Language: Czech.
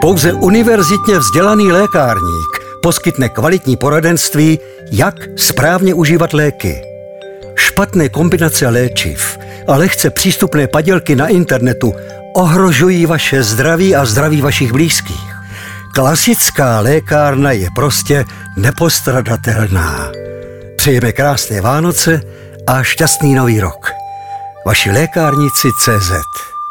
Pouze univerzitně vzdělaný lékárník poskytne kvalitní poradenství, jak správně užívat léky. Špatné kombinace léčiv a lehce přístupné padělky na internetu ohrožují vaše zdraví a zdraví vašich blízkých. Klasická lékárna je prostě nepostradatelná. Přejeme krásné Vánoce a šťastný nový rok. Vaši lékárníci CZ.